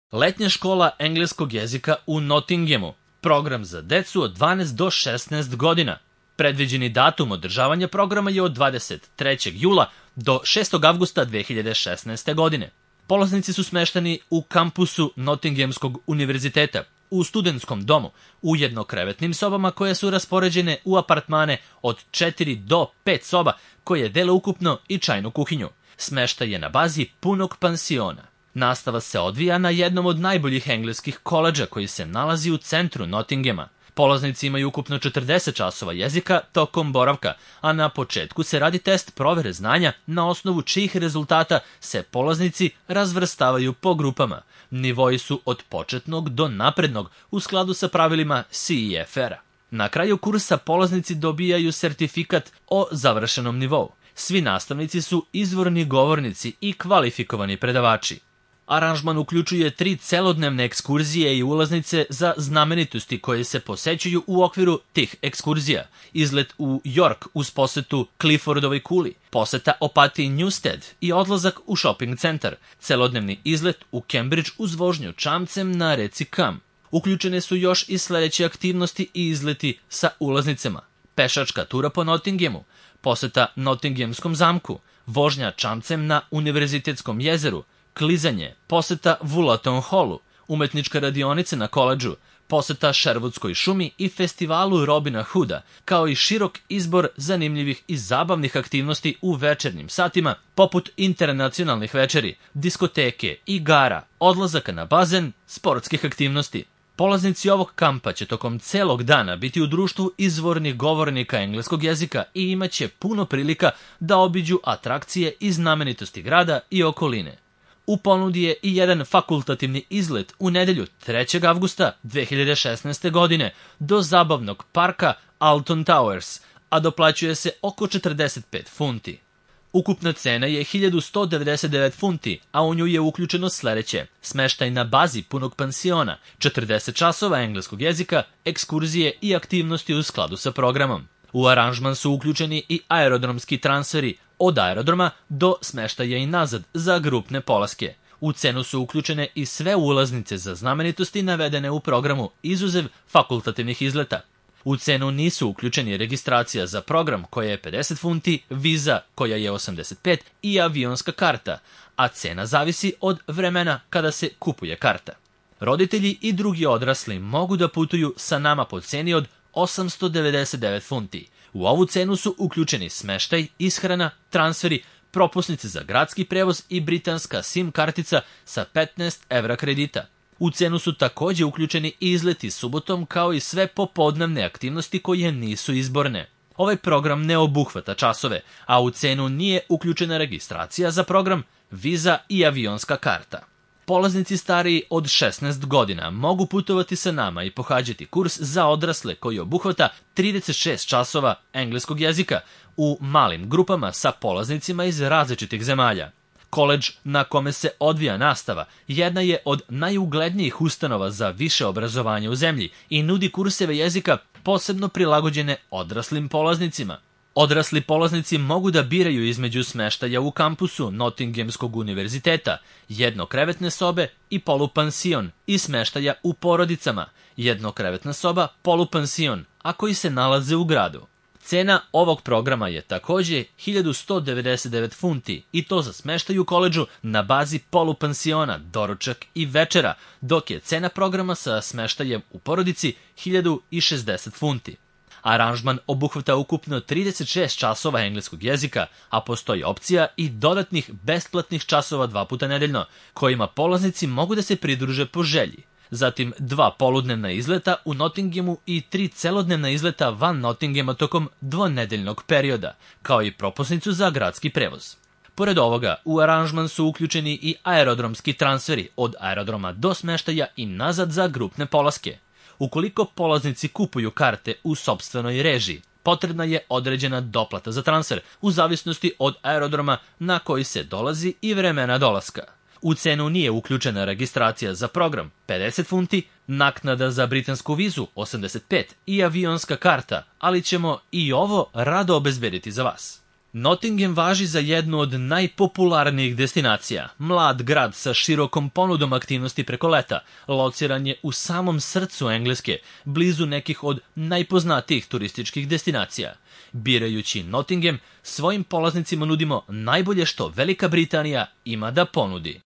Letnja škola engleskog jezika u Nottinghamu, program za decu od 12 do 16 godina. Predviđeni datum održavanja programa je od 23. jula do 6. avgusta 2016. godine. Polaznici su smešteni u kampusu Nottinghamskog univerziteta, u studentskom domu, u jednokrevetnim sobama koje su raspoređene u apartmane od 4 do 5 soba koje dele ukupno i čajnu kuhinju. Smeštaj je na bazi punog pansiona. Nastava se odvija na jednom od najboljih engleskih koledža koji se nalazi u centru Nottinghama. Polaznici imaju ukupno 40 časova jezika tokom boravka, a na početku se radi test provere znanja na osnovu čijih rezultata se polaznici razvrstavaju po grupama. Nivoi su od početnog do naprednog u skladu sa pravilima CEFR-a. Na kraju kursa polaznici dobijaju sertifikat o završenom nivou. Svi nastavnici su izvorni govornici i kvalifikovani predavači. Aranžman uključuje 3 celodnevne ekskurzije i ulaznice za znamenitosti koje se posećuju u okviru tih ekskurzija. Izlet u York uz posetu Cliffordovoj kuli, poseta Opatiji Newstead i odlazak u shopping centar, celodnevni izlet u Cambridge uz vožnju čamcem na reci Cam. Uključene su još i sledeće aktivnosti i izleti sa ulaznicama: pešačka tura po Nottinghamu, poseta Nottinghamskom zamku, vožnja čamcem na Univerzitetskom jezeru, klizanje, poseta Wollaton Hallu, umetnička radionica na koledžu, poseta Sherwoodskoj šumi i festivalu Robina Hooda, kao i širok izbor zanimljivih i zabavnih aktivnosti u večernjim satima, poput internacionalnih večeri, diskoteke, igara, odlazaka na bazen, sportskih aktivnosti. Polaznici ovog kampa će tokom celog dana biti u društvu izvornih govornika engleskog jezika i imaće puno prilika da obiđu atrakcije i znamenitosti grada i okoline. U ponudi je i jedan fakultativni izlet u nedelju 3. avgusta 2016. godine do zabavnog parka Alton Towers, a doplaćuje se oko 45 funti. Ukupna cena je 1199 funti, a u nju je uključeno sledeće: smeštaj na bazi punog pansiona, 40 časova engleskog jezika, ekskurzije i aktivnosti u skladu sa programom. U aranžman su uključeni i aerodromski transferi od aerodroma do smeštaja i nazad za grupne polaske. U cenu su uključene i sve ulaznice za znamenitosti navedene u programu, izuzev fakultativnih izleta. U cenu nisu uključeni registracija za program koja je 50 funti, viza koja je 85 i avionska karta, a cena zavisi od vremena kada se kupuje karta. Roditelji i drugi odrasli mogu da putuju sa nama po ceni od 899 funti. U ovu cenu su uključeni smeštaj, ishrana, transferi, propusnice za gradski prevoz i britanska SIM kartica sa 15 evra kredita. U cenu su takođe uključeni izleti subotom, kao i sve popodnevne aktivnosti koje nisu izborne. Ovaj program ne obuhvata časove, a u cenu nije uključena registracija za program, viza i avionska karta. Polaznici stariji od 16 godina mogu putovati sa nama i pohađati kurs za odrasle koji obuhvata 36 časova engleskog jezika u malim grupama sa polaznicima iz različitih zemalja. Koledž na kome se odvija nastava jedna je od najuglednijih ustanova za više obrazovanje u zemlji i nudi kurseve jezika posebno prilagođene odraslim polaznicima. Odrasli polaznici mogu da biraju između smeštaja u kampusu Nottinghamskog univerziteta, jednokrevetne sobe i polupansion, i smeštaja u porodicama, jednokrevetna soba, polupansion, a koji se nalaze u gradu. Cena ovog programa je takođe 1199 funti i to za smeštaj u koledžu na bazi polupansiona, doručak i večera, dok je cena programa sa smeštajem u porodici 1060 funti. Aranžman obuhvata ukupno 36 časova engleskog jezika, a postoji opcija i dodatnih besplatnih časova 2 puta nedeljno, kojima polaznici mogu da se pridruže po želji. Zatim 2 poludnevna izleta u Nottinghamu i 3 celodnevna izleta van Nottinghama tokom dvonedeljnog perioda, kao i propusnicu za gradski prevoz. Pored ovoga, u aranžman su uključeni i aerodromski transferi od aerodroma do smeštaja i nazad za grupne polaske. Ukoliko polaznici kupuju karte u sopstvenoj režiji, potrebna je određena doplata za transfer u zavisnosti od aerodroma na koji se dolazi i vremena dolaska. U cenu nije uključena registracija za program 50 funti, naknada za britansku vizu 85 i avionska karta, ali ćemo i ovo rado obezbediti za vas. Nottingham važi za jednu od najpopularnijih destinacija. Mlad grad sa širokom ponudom aktivnosti preko leta, lociran je u samom srcu Engleske, blizu nekih od najpoznatijih turističkih destinacija. Birajući Nottingham, svojim polaznicima nudimo najbolje što Velika Britanija ima da ponudi.